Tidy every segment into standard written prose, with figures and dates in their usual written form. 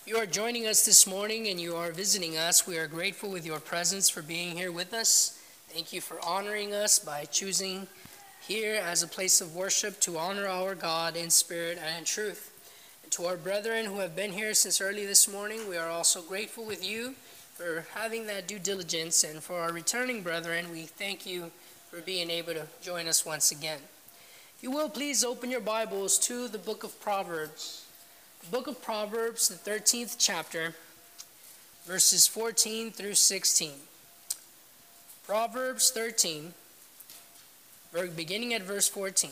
You are joining us this morning and you are visiting us. We are grateful with your presence for being here with us. Thank you for honoring us by choosing here as a place of worship to honor our God in spirit and in truth. And to our brethren who have been here since early this morning, we are also grateful with you for having that due diligence. And for our returning brethren, we thank you for being able to join us once again. If you will, please open your Bibles to the book of Proverbs. The book of Proverbs, the 13th chapter, verses 14 through 16. Proverbs 13, beginning at verse 14.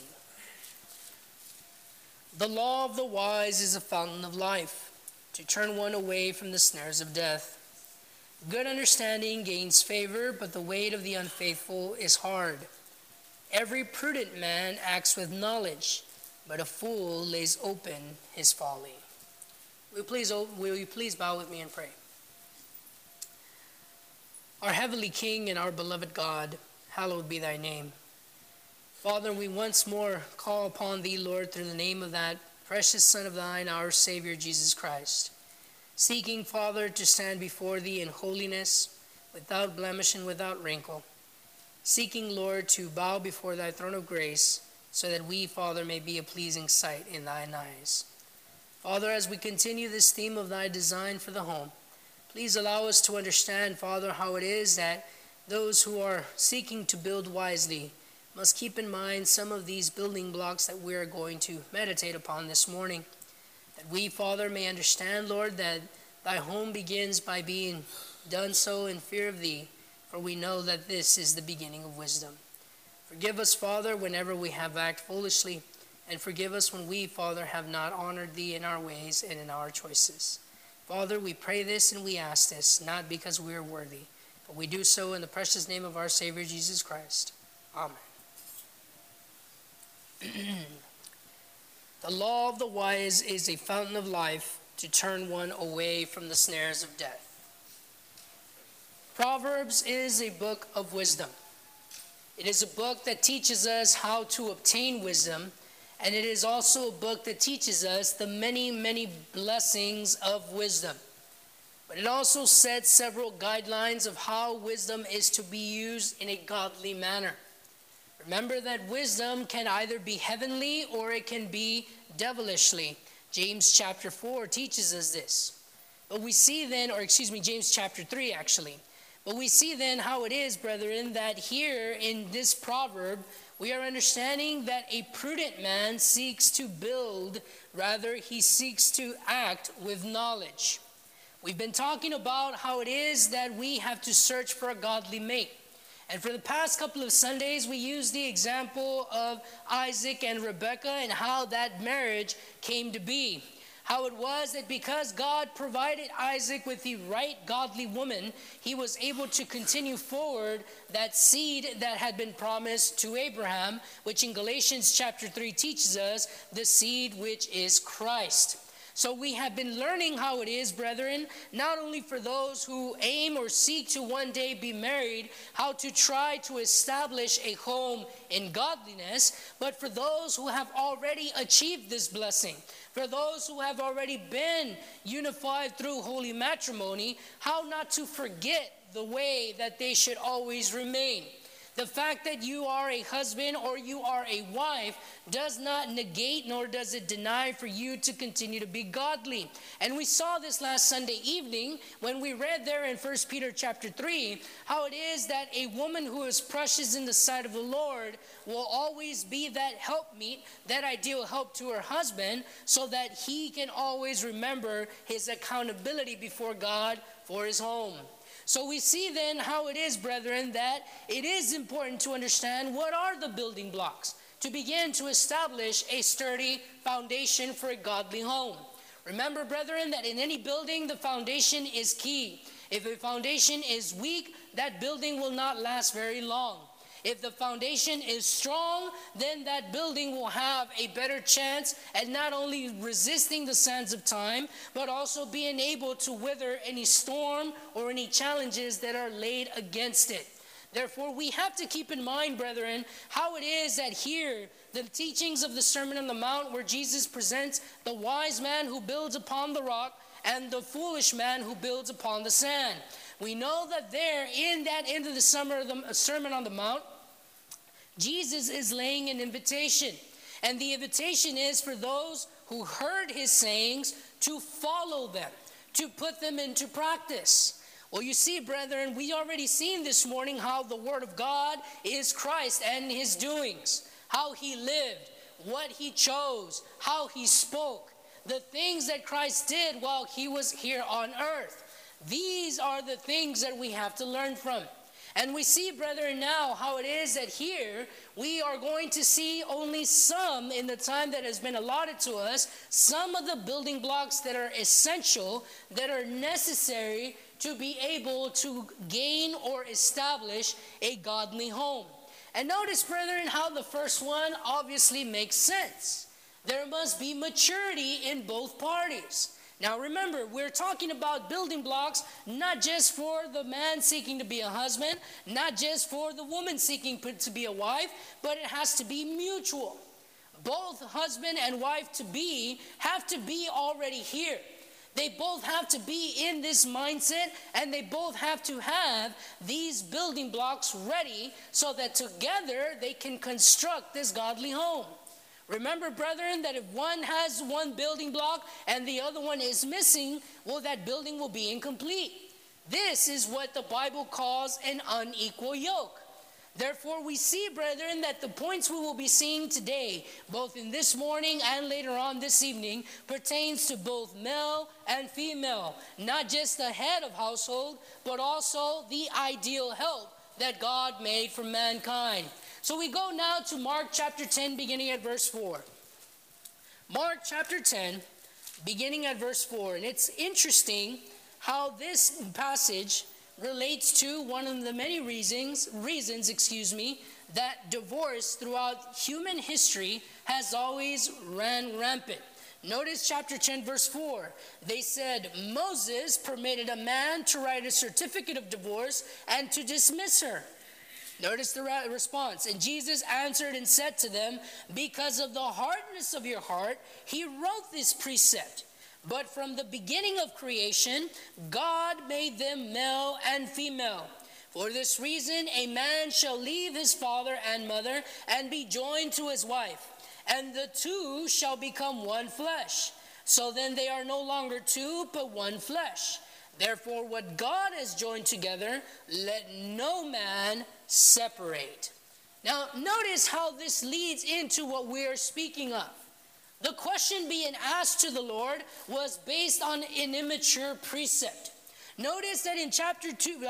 The law of the wise is a fountain of life, to turn one away from the snares of death. Good understanding gains favor, but the weight of the unfaithful is hard. Every prudent man acts with knowledge, but a fool lays open his folly. Will you please bow with me and pray? Our heavenly King and our beloved God, hallowed be thy name. Father, we once more call upon thee, Lord, through the name of that precious Son of thine, our Savior, Jesus Christ. Seeking, Father, to stand before thee in holiness, without blemish and without wrinkle. Seeking, Lord, to bow before thy throne of grace, so that we, Father, may be a pleasing sight in thine eyes. Father, as we continue this theme of thy design for the home, please allow us to understand, Father, how it is that those who are seeking to build wisely must keep in mind some of these building blocks that we are going to meditate upon this morning. That we, Father, may understand, Lord, that thy home begins by being done so in fear of thee, for we know that this is the beginning of wisdom. Forgive us, Father, whenever we have acted foolishly, and forgive us when we, Father, have not honored thee in our ways and in our choices. Father, we pray this and we ask this, not because we are worthy, but we do so in the precious name of our Savior, Jesus Christ. Amen. The law of the wise is a fountain of life, to turn one away from the snares of death. Proverbs is a book of wisdom. It is a book that teaches us how to obtain wisdom, and it is also a book that teaches us the many, many blessings of wisdom. But it also sets several guidelines of how wisdom is to be used in a godly manner. Remember that wisdom can either be heavenly or it can be devilishly. James chapter 4 teaches us this. But we see then, James chapter 3 actually. But we see then how it is, brethren, that here in this proverb, we are understanding that a prudent man seeks to build, rather he seeks to act with knowledge. We've been talking about how it is that we have to search for a godly mate. And for the past couple of Sundays, we used the example of Isaac and Rebekah and how that marriage came to be. How it was that because God provided Isaac with the right godly woman, he was able to continue forward that seed that had been promised to Abraham, which in Galatians chapter 3 teaches us, the seed which is Christ. So we have been learning how it is, brethren, not only for those who aim or seek to one day be married, how to try to establish a home in godliness, but for those who have already achieved this blessing, for those who have already been unified through holy matrimony, how not to forget the way that they should always remain. The fact that you are a husband or you are a wife does not negate nor does it deny for you to continue to be godly. And we saw this last Sunday evening when we read there in 1 Peter chapter 3, how it is that a woman who is precious in the sight of the Lord will always be that helpmeet, that ideal help to her husband, so that he can always remember his accountability before God for his home. So we see then how it is, brethren, that it is important to understand what are the building blocks to begin to establish a sturdy foundation for a godly home. Remember, brethren, that in any building, the foundation is key. If a foundation is weak, that building will not last very long. If the foundation is strong, then that building will have a better chance at not only resisting the sands of time, but also being able to weather any storm or any challenges that are laid against it. Therefore, we have to keep in mind, brethren, how it is that here, the teachings of the Sermon on the Mount, where Jesus presents the wise man who builds upon the rock, and the foolish man who builds upon the sand. We know that there, in that end of the Sermon on the Mount, Jesus is laying an invitation. And the invitation is for those who heard his sayings to follow them, to put them into practice. Well, you see, brethren, we already seen this morning how the Word of God is Christ and his doings, how he lived, what he chose, how he spoke, the things that Christ did while he was here on earth. These are the things that we have to learn from. And we see, brethren, now how it is that here we are going to see only some, in the time that has been allotted to us, some of the building blocks that are essential, that are necessary to be able to gain or establish a godly home. And notice, brethren, how the first one obviously makes sense. There must be maturity in both parties. Now remember, we're talking about building blocks not just for the man seeking to be a husband, not just for the woman seeking to be a wife, but it has to be mutual. Both husband and wife to be have to be already here. They both have to be in this mindset, and they both have to have these building blocks ready so that together they can construct this godly home. Remember, brethren, that if one has one building block and the other one is missing, well, that building will be incomplete. This is what the Bible calls an unequal yoke. Therefore, we see, brethren, that the points we will be seeing today, both in this morning and later on this evening, pertains to both male and female, not just the head of household, but also the ideal help that God made for mankind. So we go now to Mark chapter 10, beginning at verse 4. Mark chapter 10, beginning at verse 4. And it's interesting how this passage relates to one of the many reasons, that divorce throughout human history has always ran rampant. Notice chapter 10, verse 4. They said, Moses permitted a man to write a certificate of divorce and to dismiss her. Notice the response. And Jesus answered and said to them, because of the hardness of your heart, he wrote this precept. But from the beginning of creation, God made them male and female. For this reason, a man shall leave his father and mother and be joined to his wife, and the two shall become one flesh. So then they are no longer two, but one flesh. Therefore, what God has joined together, let no man separate. Now, notice how this leads into what we are speaking of. The question being asked to the Lord was based on an immature precept. Notice that in chapter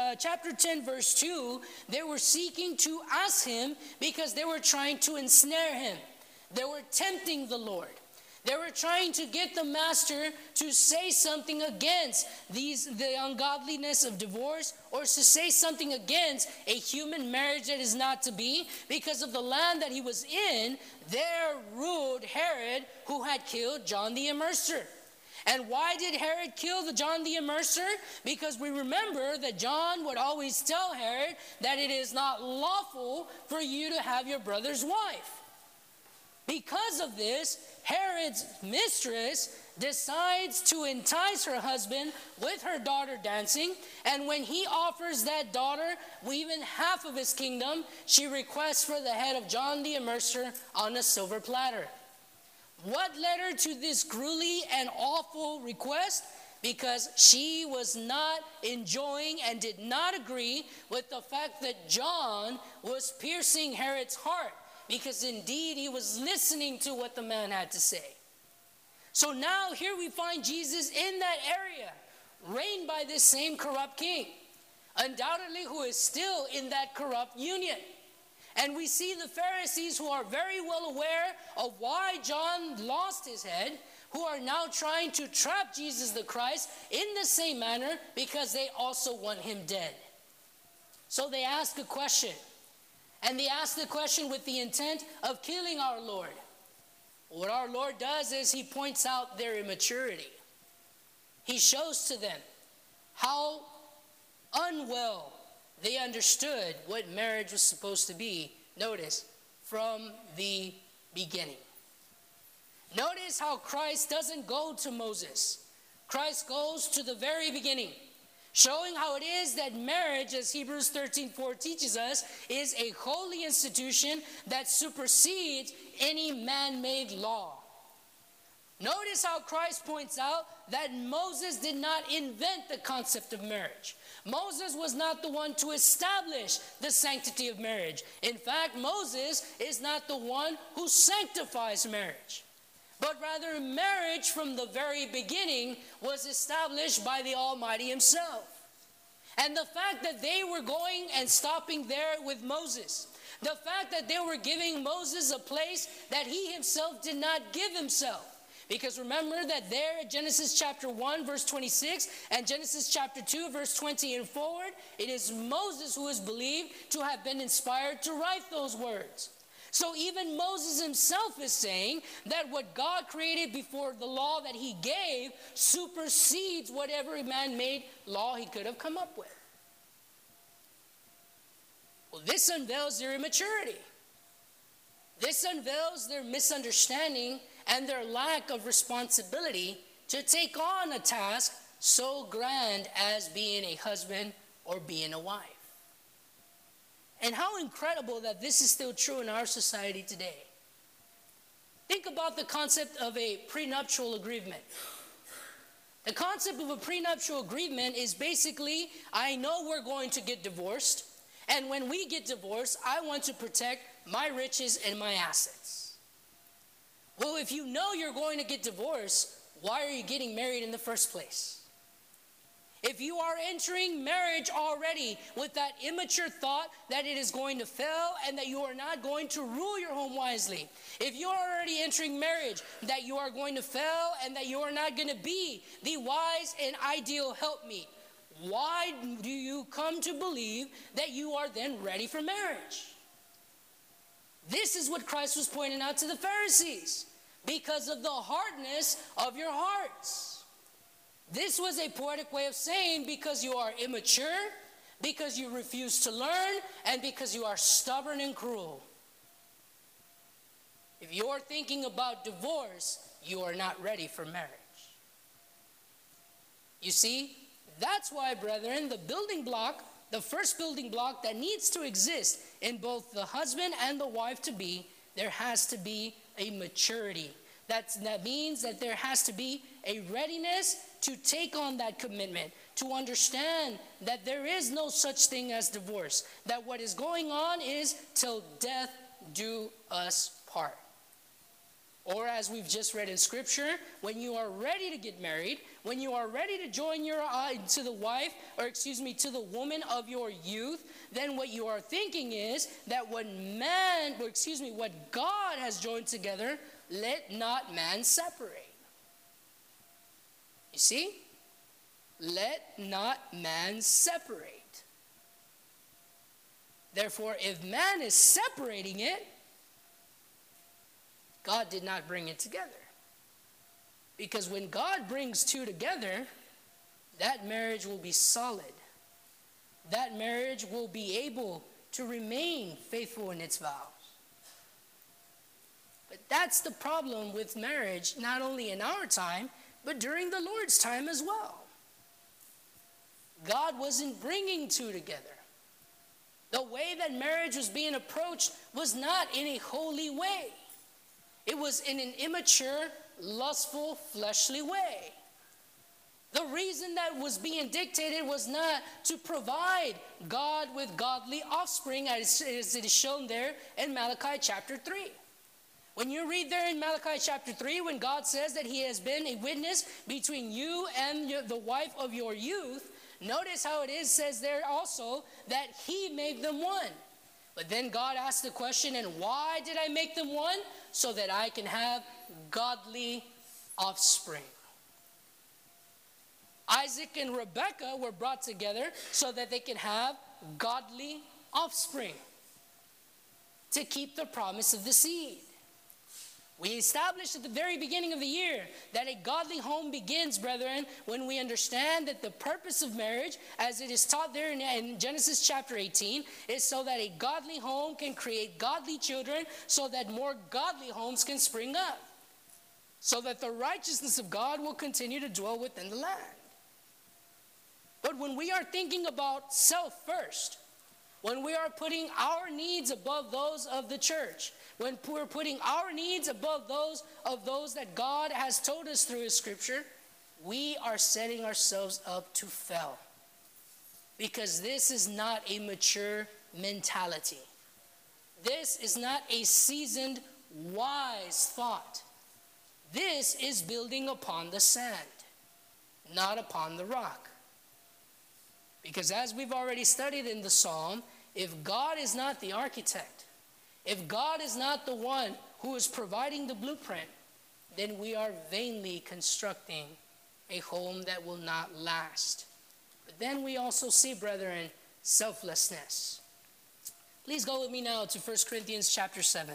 10, verse 2, they were seeking to ask him because they were trying to ensnare him. They were tempting the Lord. They were trying to get the master to say something against the ungodliness of divorce, or to say something against a human marriage that is not to be, because of the land that he was in. There ruled Herod, who had killed John the Immerser. And why did Herod kill John the Immerser? Because we remember that John would always tell Herod that it is not lawful for you to have your brother's wife. Because of this, Herod's mistress decides to entice her husband with her daughter dancing. And when he offers that daughter even half of his kingdom, she requests for the head of John the Immerser on a silver platter. What led her to this grueling and awful request? Because she was not enjoying and did not agree with the fact that John was piercing Herod's heart. Because indeed he was listening to what the man had to say. So now here we find Jesus in that area, reigned by this same corrupt king, undoubtedly who is still in that corrupt union. And we see the Pharisees, who are very well aware of why John lost his head, who are now trying to trap Jesus the Christ in the same manner, because they also want him dead. So they ask a question. And they ask the question with the intent of killing our Lord. What our Lord does is he points out their immaturity. He shows to them how unwell they understood what marriage was supposed to be. Notice, from the beginning. Notice how Christ doesn't go to Moses. Christ goes to the very beginning, showing how it is that marriage, as Hebrews 13:4 teaches us, is a holy institution that supersedes any man-made law. Notice how Christ points out that Moses did not invent the concept of marriage. Moses was not the one to establish the sanctity of marriage. In fact, Moses is not the one who sanctifies marriage. But rather, marriage from the very beginning was established by the Almighty himself. And the fact that they were going and stopping there with Moses, the fact that they were giving Moses a place that he himself did not give himself. Because remember that there in Genesis chapter 1 verse 26 and Genesis chapter 2 verse 20 and forward, it is Moses who is believed to have been inspired to write those words. So even Moses himself is saying that what God created before the law that he gave supersedes whatever man-made law he could have come up with. Well, this unveils their immaturity. This unveils their misunderstanding and their lack of responsibility to take on a task so grand as being a husband or being a wife. And how incredible that this is still true in our society today. Think about the concept of a prenuptial agreement. The concept of a prenuptial agreement is basically, I know we're going to get divorced, and when we get divorced, I want to protect my riches and my assets. Well, if you know you're going to get divorced, why are you getting married in the first place? If you are entering marriage already with that immature thought that it is going to fail and that you are not going to rule your home wisely, if you are already entering marriage that you are going to fail and that you are not going to be the wise and ideal helpmeet, why do you come to believe that you are then ready for marriage? This is what Christ was pointing out to the Pharisees. Because of the hardness of your hearts. This was a poetic way of saying because you are immature, because you refuse to learn, and because you are stubborn and cruel. If you're thinking about divorce, you are not ready for marriage. You see, that's why, brethren, the first building block that needs to exist in both the husband and the wife to be, there has to be a maturity. That means that there has to be a readiness to take on that commitment, to understand that there is no such thing as divorce, that what is going on is till death do us part. Or as we've just read in Scripture, when you are ready to get married, when you are ready to join to the woman of your youth, then what you are thinking is that what God has joined together, let not man separate. You see? Let not man separate. Therefore, if man is separating it, God did not bring it together. Because when God brings two together, that marriage will be solid. That marriage will be able to remain faithful in its vows. But that's the problem with marriage, not only in our time, but during the Lord's time as well. God wasn't bringing two together. The way that marriage was being approached was not in a holy way. It was in an immature, lustful, fleshly way. The reason that was being dictated was not to provide God with godly offspring, as it is shown there in Malachi chapter 3. When you read there in Malachi chapter 3, when God says that he has been a witness between you and the wife of your youth, notice how says there also that he made them one. But then God asked the question, and why did I make them one? So that I can have godly offspring. Isaac and Rebekah were brought together so that they can have godly offspring, to keep the promise of the seed. We established at the very beginning of the year that a godly home begins, brethren, when we understand that the purpose of marriage, as it is taught there in Genesis chapter 18, is so that a godly home can create godly children, so that more godly homes can spring up. so that the righteousness of God will continue to dwell within the land. But when we are thinking about self first, when we are putting our needs above those of the church, when we're putting our needs above those that God has told us through his scripture, we are setting ourselves up to fail. Because this is not a mature mentality. This is not a seasoned, wise thought. This is building upon the sand, not upon the rock. Because as we've already studied in the psalm, if God is not the architect, if God is not the one who is providing the blueprint, then we are vainly constructing a home that will not last. But then we also see, brethren, selflessness. Please go with me now to 1 Corinthians chapter 7.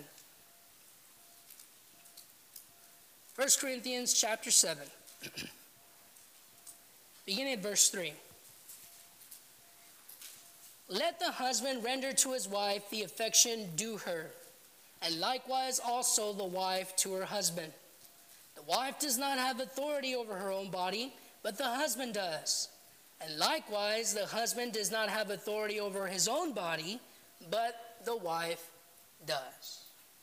1 Corinthians chapter 7, beginning at verse 3. Let the husband render to his wife the affection due her, and likewise also the wife to her husband. The wife does not have authority over her own body, but the husband does. And likewise, the husband does not have authority over his own body, but the wife does.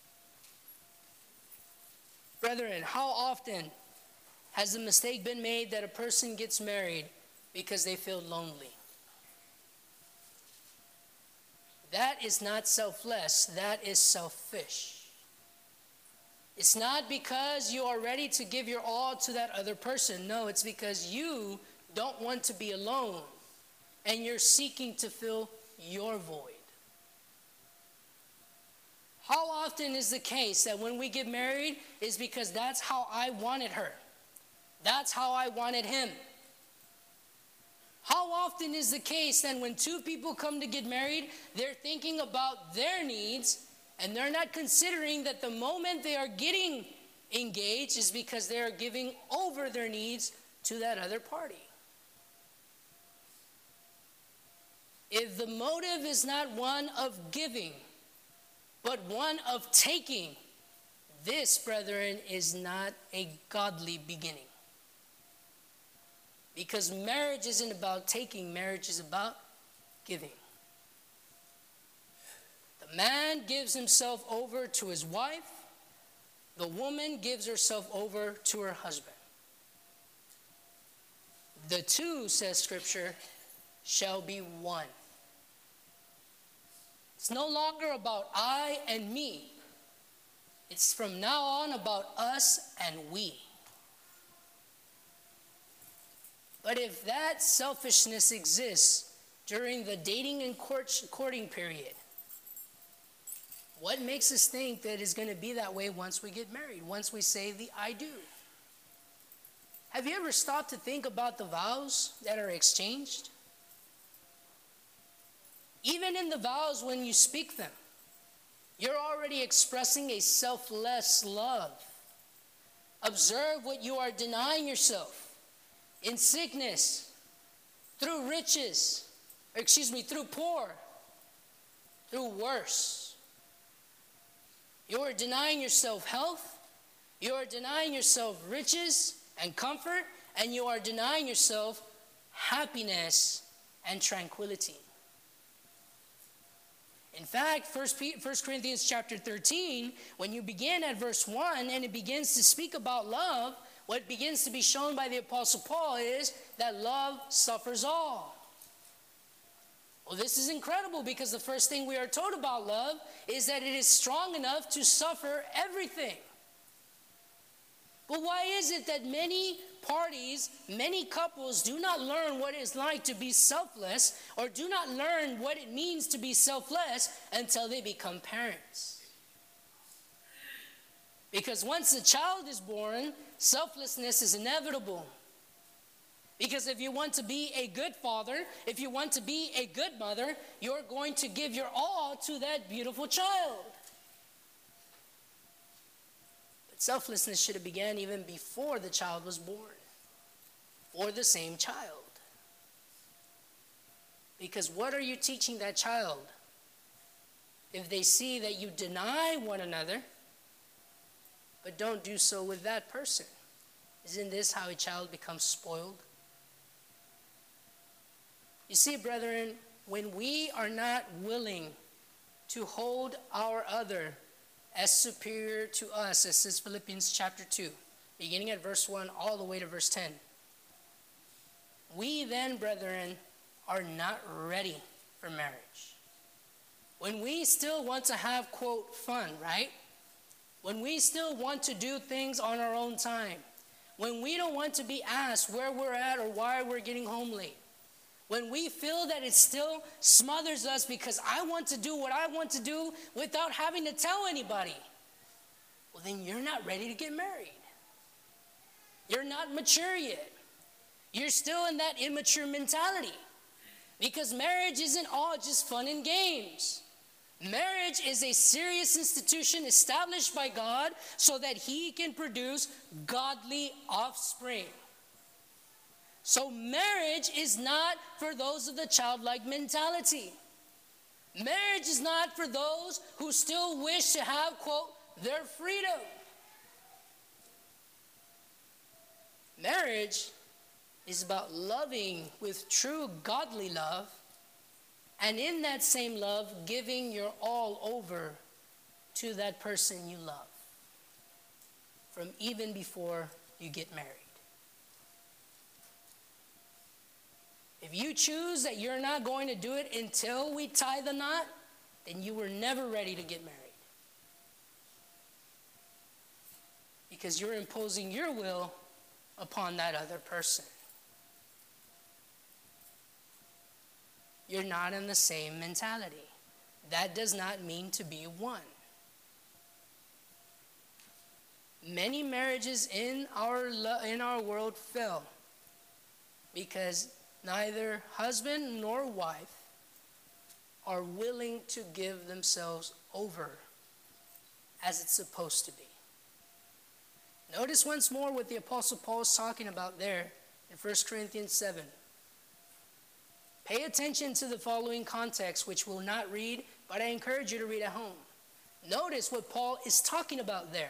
Brethren, how often has the mistake been made that a person gets married because they feel lonely? That is not selfless, that is selfish. It's not because you are ready to give your all to that other person. No, it's because you don't want to be alone and you're seeking to fill your void. How often is the case that when we get married is because that's how I wanted her, that's how I wanted him? How often is the case that when two people come to get married, they're thinking about their needs and they're not considering that the moment they are getting engaged is because they are giving over their needs to that other party? If the motive is not one of giving, but one of taking, this, brethren, is not a godly beginning. Because marriage isn't about taking, marriage is about giving. The man gives himself over to his wife, the woman gives herself over to her husband. The two, says Scripture, shall be one. It's no longer about I and me. It's from now on about us and we. But if that selfishness exists during the dating and courting period, what makes us think that it's going to be that way once we get married, once we say the I do? Have you ever stopped to think about the vows that are exchanged? Even in the vows, when you speak them, you're already expressing a selfless love. Observe what you are denying yourself. In sickness, through riches, through poor, through worse. You are denying yourself health, you are denying yourself riches and comfort, and you are denying yourself happiness and tranquility. In fact, 1 Corinthians chapter 13, when you begin at verse 1 and it begins to speak about love, what begins to be shown by the Apostle Paul is that love suffers all. Well, this is incredible because the first thing we are told about love is that it is strong enough to suffer everything. But why is it that many parties, many couples do not learn what it's like to be selfless or do not learn what it means to be selfless until they become parents? Because once a child is born, selflessness is inevitable. Because if you want to be a good father, if you want to be a good mother, you're going to give your all to that beautiful child. But selflessness should have begun even before the child was born, or the same child. Because what are you teaching that child if they see that you deny one another but don't do so with that person. Isn't this how a child becomes spoiled? You see, brethren, when we are not willing to hold our other as superior to us, as says Philippians chapter 2, beginning at verse 1 all the way to verse 10, we then, brethren, are not ready for marriage. When we still want to have, quote, fun, right? When we still want to do things on our own time. When we don't want to be asked where we're at or why we're getting home late. When we feel that it still smothers us because I want to do what I want to do without having to tell anybody. Well, then you're not ready to get married. You're not mature yet. You're still in that immature mentality. Because marriage isn't all just fun and games. Marriage is a serious institution established by God so that He can produce godly offspring. So marriage is not for those of the childlike mentality. Marriage is not for those who still wish to have, quote, their freedom. Marriage is about loving with true godly love, and in that same love, giving your all over to that person you love, from even before you get married. If you choose that you're not going to do it until we tie the knot, then you were never ready to get married. Because you're imposing your will upon that other person. You're not in the same mentality. That does not mean to be one. Many marriages in our world fail because neither husband nor wife are willing to give themselves over as it's supposed to be. Notice once more what the Apostle Paul is talking about there in 1 Corinthians 7. Pay attention to the following context, which we'll not read, but I encourage you to read at home. Notice what Paul is talking about there.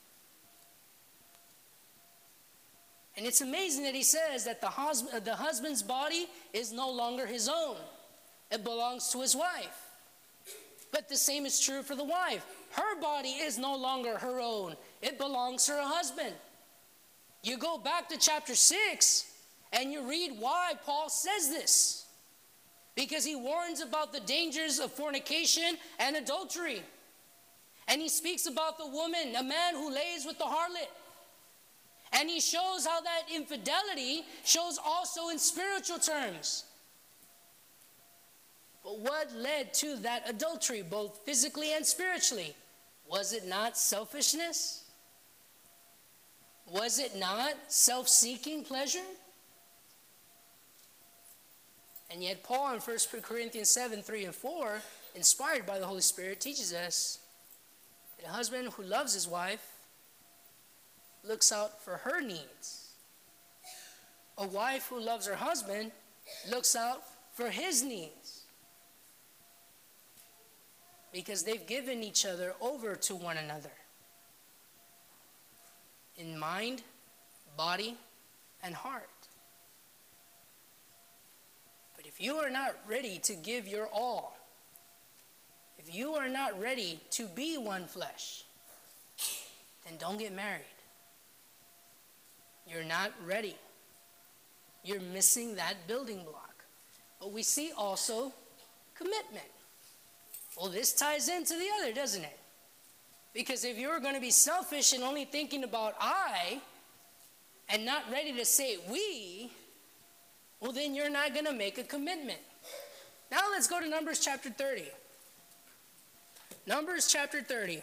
And it's amazing that he says that the husband's body is no longer his own. It belongs to his wife. But the same is true for the wife. Her body is no longer her own. It belongs to her husband. You go back to chapter 6 and you read why Paul says this. Because he warns about the dangers of fornication and adultery. And he speaks about the woman, a man who lays with the harlot. And he shows how that infidelity shows also in spiritual terms. But what led to that adultery, both physically and spiritually? Was it not selfishness? Was it not self-seeking pleasure? And yet Paul in 1 Corinthians 7, 3 and 4, inspired by the Holy Spirit, teaches us that a husband who loves his wife looks out for her needs. A wife who loves her husband looks out for his needs. Because they've given each other over to one another. In mind, body, and heart. But if you are not ready to give your all, if you are not ready to be one flesh, then don't get married. You're not ready. You're missing that building block. But we see also commitment. Well, this ties into the other, doesn't it? Because if you're going to be selfish and only thinking about I and not ready to say we, well, then you're not going to make a commitment. Now let's go to Numbers chapter 30. Numbers chapter 30.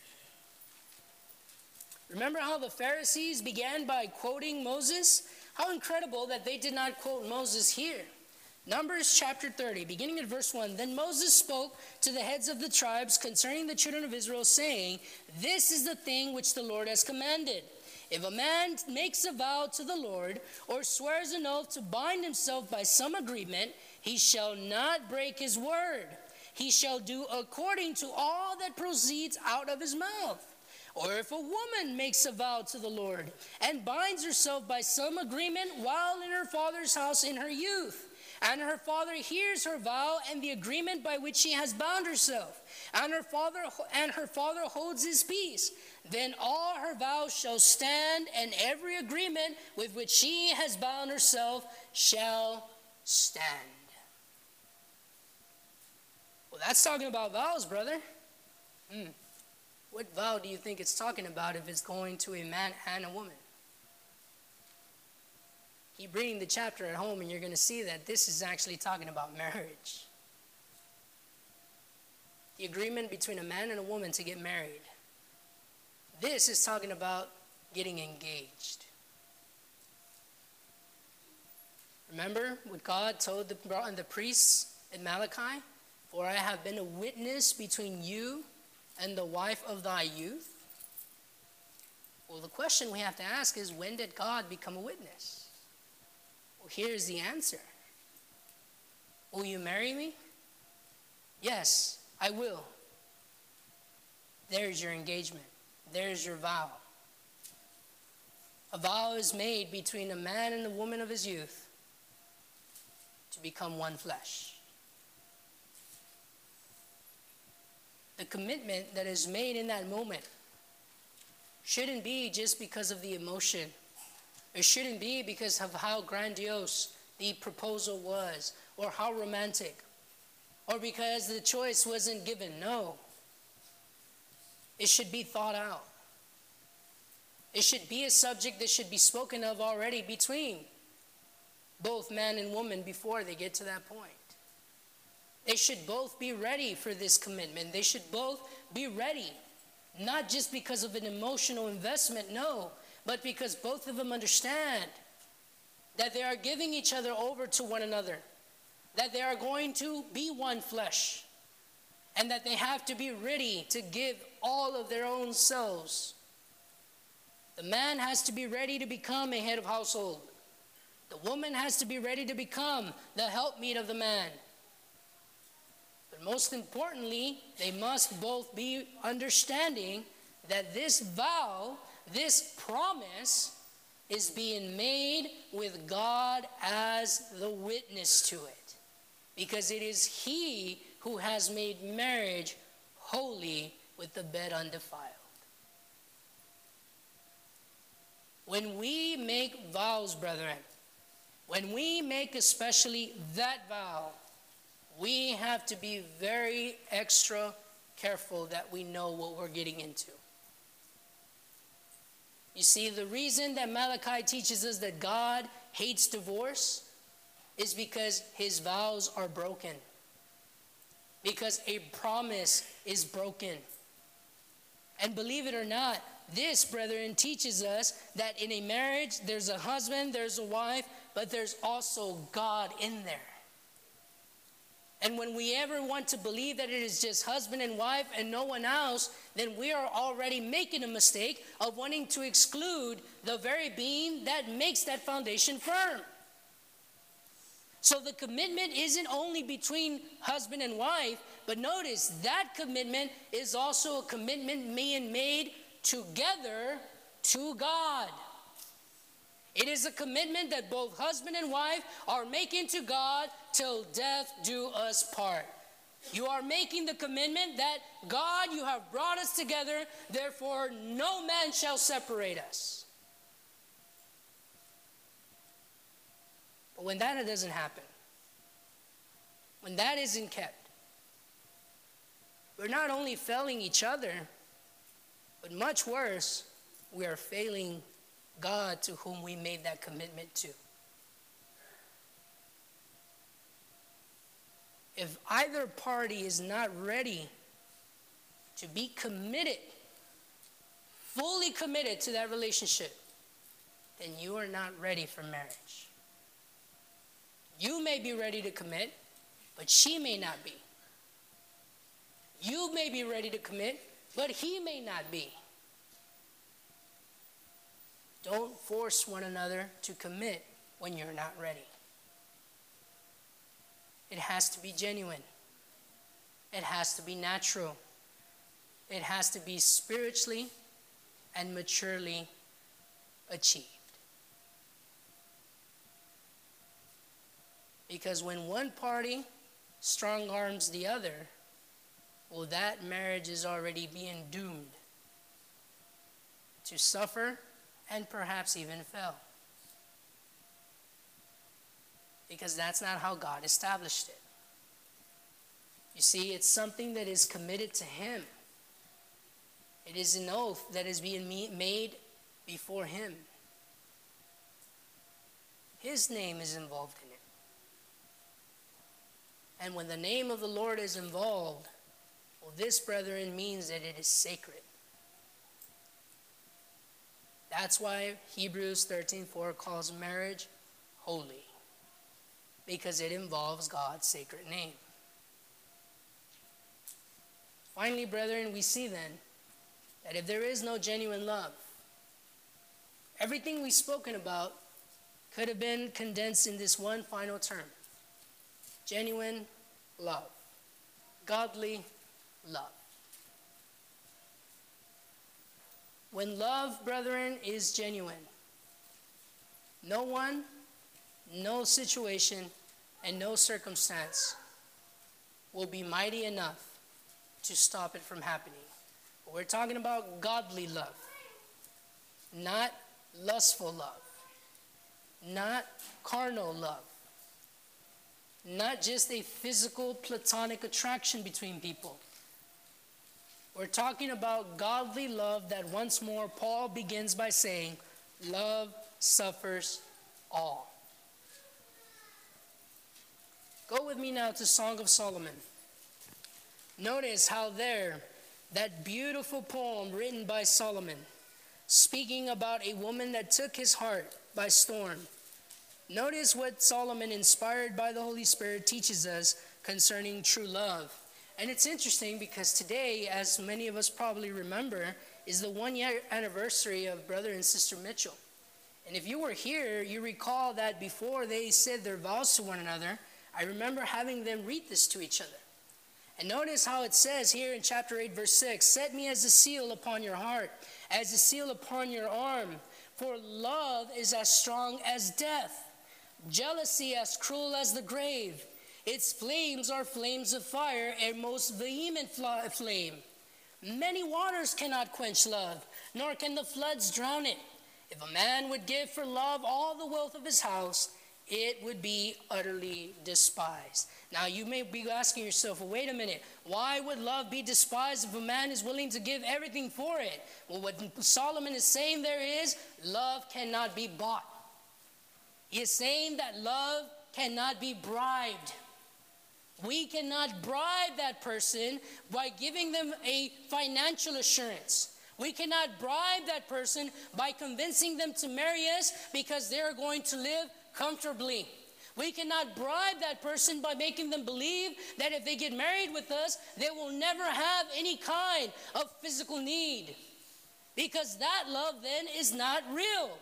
Remember how the Pharisees began by quoting Moses? How incredible that they did not quote Moses here. Numbers chapter 30, beginning at verse 1. Then Moses spoke to the heads of the tribes concerning the children of Israel, saying, This is the thing which the Lord has commanded. If a man makes a vow to the Lord, or swears an oath to bind himself by some agreement, he shall not break his word. He shall do according to all that proceeds out of his mouth. Or if a woman makes a vow to the Lord and binds herself by some agreement while in her father's house in her youth, and her father hears her vow and the agreement by which she has bound herself, and her father holds his peace, then all her vows shall stand, and every agreement with which she has bound herself shall stand. Well, that's talking about vows, brother. What vow do you think it's talking about if it's going to a man and a woman? Keep reading the chapter at home and you're going to see that this is actually talking about marriage. The agreement between a man and a woman to get married. This is talking about getting engaged. Remember what God told the priests in Malachi? For I have been a witness between you and the wife of thy youth. Well, the question we have to ask is, when did God become a witness? Well, here's the answer. Will you marry me? Yes, I will. There's your engagement. There's your vow. A vow is made between a man and the woman of his youth to become one flesh. The commitment that is made in that moment shouldn't be just because of the emotion. It shouldn't be because of how grandiose the proposal was, or how romantic, or because the choice wasn't given. No. It should be thought out. It should be a subject that should be spoken of already between both man and woman before they get to that point. They should both be ready for this commitment. They should both be ready, not just because of an emotional investment, no, but because both of them understand that they are giving each other over to one another, that they are going to be one flesh, and that they have to be ready to give all of their own selves. The man has to be ready to become a head of household. The woman has to be ready to become the helpmeet of the man. But most importantly, they must both be understanding that this vow, this promise, is being made with God as the witness to it. Because it is He who has made marriage holy with the bed undefiled. When we make vows, brethren, when we make especially that vow, we have to be very extra careful that we know what we're getting into. You see, the reason that Malachi teaches us that God hates divorce is because his vows are broken. Because a promise is broken. And believe it or not, this, brethren, teaches us that in a marriage, there's a husband, there's a wife, but there's also God in there. And when we ever want to believe that it is just husband and wife and no one else, then we are already making a mistake of wanting to exclude the very being that makes that foundation firm. So the commitment isn't only between husband and wife, but notice that commitment is also a commitment being made together to God. It is a commitment that both husband and wife are making to God till death do us part. You are making the commitment that God, you have brought us together, therefore no man shall separate us. But when that doesn't happen, when that isn't kept, we're not only failing each other, but much worse, we are failing God to whom we made that commitment to. If either party is not ready to be committed, fully committed to that relationship, then you are not ready for marriage. You may be ready to commit, but she may not be. You may be ready to commit, but he may not be. Don't force one another to commit when you're not ready. It has to be genuine. It has to be natural. It has to be spiritually and maturely achieved. Because when one party strong arms the other, well, that marriage is already being doomed to suffer and perhaps even fail. Because that's not how God established it. You see, it's something that is committed to Him. It is an oath that is being made before Him. His name is involved in it. And when the name of the Lord is involved, well, this, brethren, means that it is sacred. That's why Hebrews 13:4 calls marriage holy, because it involves God's sacred name. Finally, brethren, we see then that if there is no genuine love, everything we've spoken about could have been condensed in this one final term: genuine love, godly love. When love, brethren, is genuine, no one, no situation, and no circumstance will be mighty enough to stop it from happening. But we're talking about godly love, not lustful love, not carnal love, not just a physical platonic attraction between people. We're talking about godly love that once more Paul begins by saying, love suffers all. Go with me now to Song of Solomon. Notice how there, that beautiful poem written by Solomon, speaking about a woman that took his heart by storm. Notice what Solomon, inspired by the Holy Spirit, teaches us concerning true love. And it's interesting because today, as many of us probably remember, is the 1-year anniversary of Brother and Sister Mitchell. And if you were here, you recall that before they said their vows to one another, I remember having them read this to each other. And notice how it says here in chapter 8, verse 6, "Set me as a seal upon your heart, as a seal upon your arm, for love is as strong as death, jealousy as cruel as the grave. Its flames are flames of fire, a most vehement flame. Many waters cannot quench love, nor can the floods drown it. If a man would give for love all the wealth of his house, it would be utterly despised." Now you may be asking yourself, well, wait a minute, why would love be despised if a man is willing to give everything for it? Well, what Solomon is saying there is, love cannot be bought. He is saying that love cannot be bribed. We cannot bribe that person by giving them a financial assurance. We cannot bribe that person by convincing them to marry us because they're going to live comfortably. We cannot bribe that person by making them believe that if they get married with us, they will never have any kind of physical need. Because that love then is not real.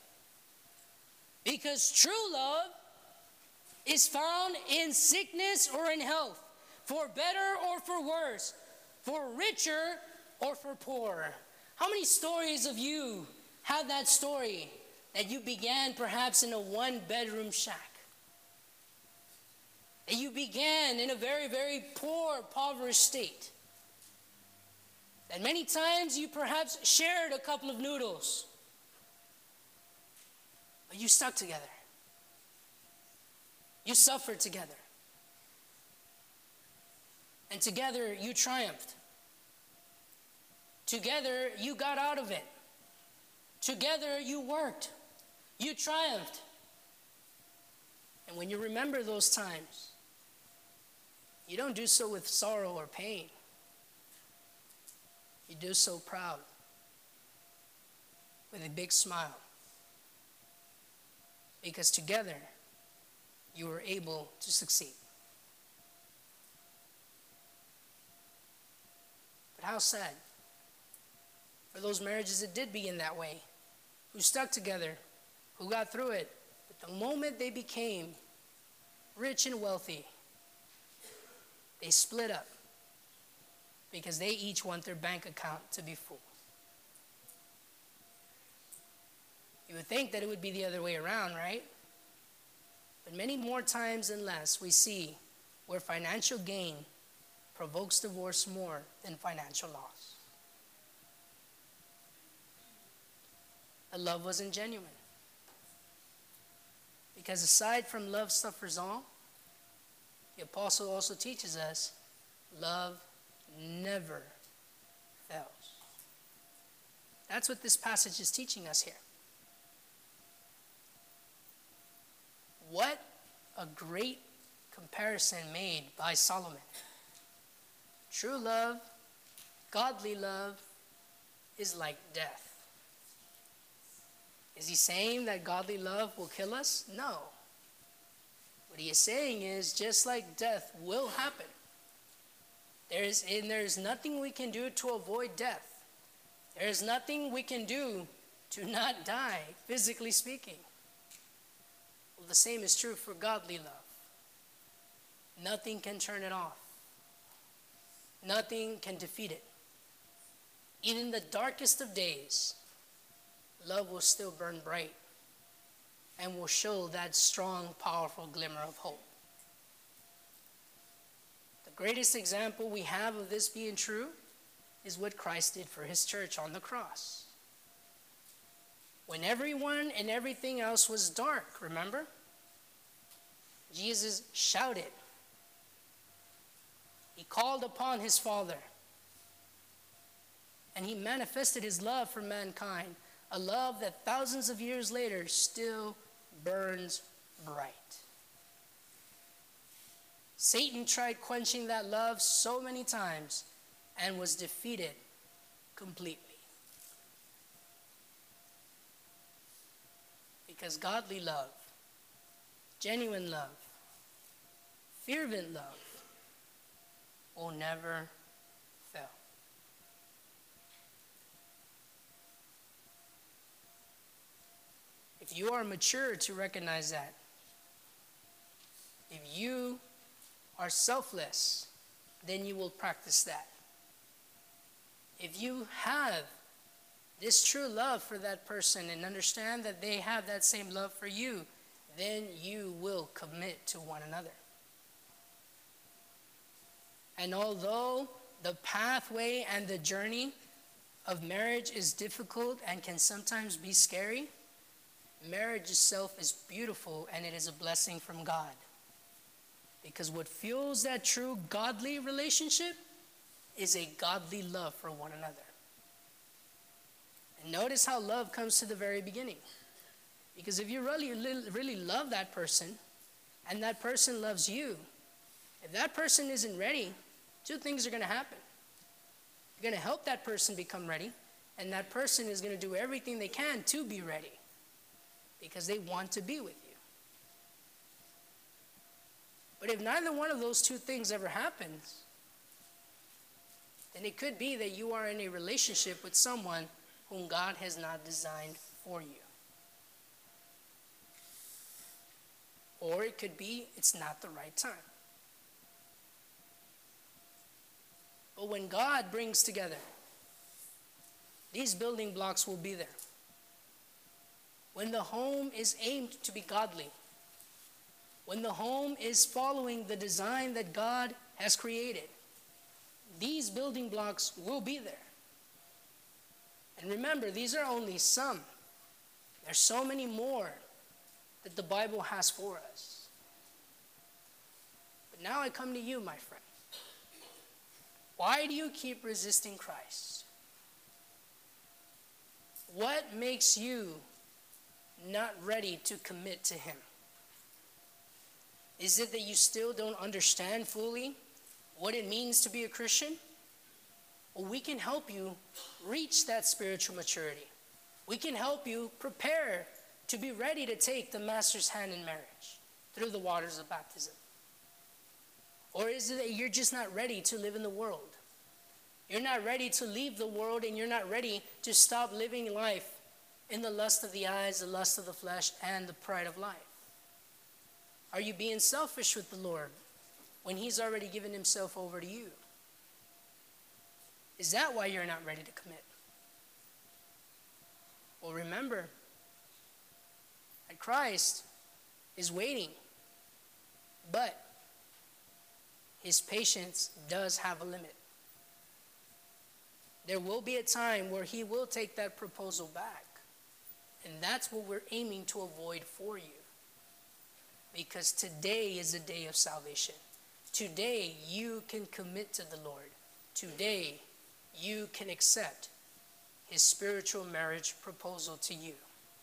Because true love is found in sickness or in health, for better or for worse, for richer or for poorer. How many stories of you have that story that you began perhaps in a one-bedroom shack? That you began in a very, very poor, impoverished state? That many times you perhaps shared a couple of noodles, but you stuck together. You suffered together. And together you triumphed. Together you got out of it. Together you worked. You triumphed. And when you remember those times, you don't do so with sorrow or pain. You do so proud, with a big smile. Because together, you were able to succeed. But how sad for those marriages that did begin that way, who stuck together, who got through it. But the moment they became rich and wealthy, they split up because they each want their bank account to be full. You would think that it would be the other way around, right? But many more times than less, we see where financial gain provokes divorce more than financial loss. The love wasn't genuine. Because aside from love suffers all, the apostle also teaches us love never fails. That's what this passage is teaching us here. What a great comparison made by Solomon. True love, godly love, is like death. Is he saying that godly love will kill us? No. What he is saying is, just like death will happen, there's nothing we can do to avoid death. There's nothing we can do to not die, physically speaking. Well, the same is true for godly love. Nothing can turn it off. Nothing can defeat it. Even in the darkest of days, love will still burn bright and will show that strong, powerful glimmer of hope. The greatest example we have of this being true is what Christ did for his church on the cross. When everyone and everything else was dark, remember? Jesus shouted. He called upon his Father. And he manifested his love for mankind, a love that thousands of years later still burns bright. Satan tried quenching that love so many times and was defeated completely. Because godly love, genuine love, fervent love will never fail. If you are mature to recognize that, if you are selfless, then you will practice that. If you have this true love for that person and understand that they have that same love for you, then you will commit to one another. And although the pathway and the journey of marriage is difficult and can sometimes be scary, marriage itself is beautiful and it is a blessing from God. Because what fuels that true godly relationship is a godly love for one another. And notice how love comes to the very beginning. Because if you really love that person and that person loves you, if that person isn't ready, two things are going to happen. You're going to help that person become ready, and that person is going to do everything they can to be ready because they want to be with you. But if neither one of those two things ever happens, then it could be that you are in a relationship with someone whom God has not designed for you. Or it could be it's not the right time. But when God brings together, these building blocks will be there. When the home is aimed to be godly, when the home is following the design that God has created, these building blocks will be there. And remember, these are only some. There's so many more that the Bible has for us. But now I come to you, my friend. Why do you keep resisting Christ? What makes you not ready to commit to him? Is it that you still don't understand fully what it means to be a Christian? Well, we can help you reach that spiritual maturity. We can help you prepare to be ready to take the Master's hand in marriage through the waters of baptism. Or is it that you're just not ready to live in the world? You're not ready to leave the world, and you're not ready to stop living life in the lust of the eyes, the lust of the flesh, and the pride of life. Are you being selfish with the Lord when he's already given himself over to you? Is that why you're not ready to commit? Well, remember, Christ is waiting. But his patience does have a limit. There will be a time where he will take that proposal back. And that's what we're aiming to avoid for you. Because today is a day of salvation. Today you can commit to the Lord. Today you can accept his spiritual marriage proposal to you.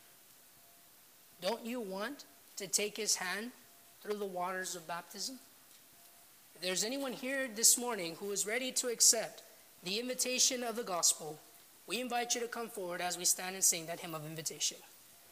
Don't you want to take his hand through the waters of baptism? If there's anyone here this morning who is ready to accept the invitation of the gospel, we invite you to come forward as we stand and sing that hymn of invitation.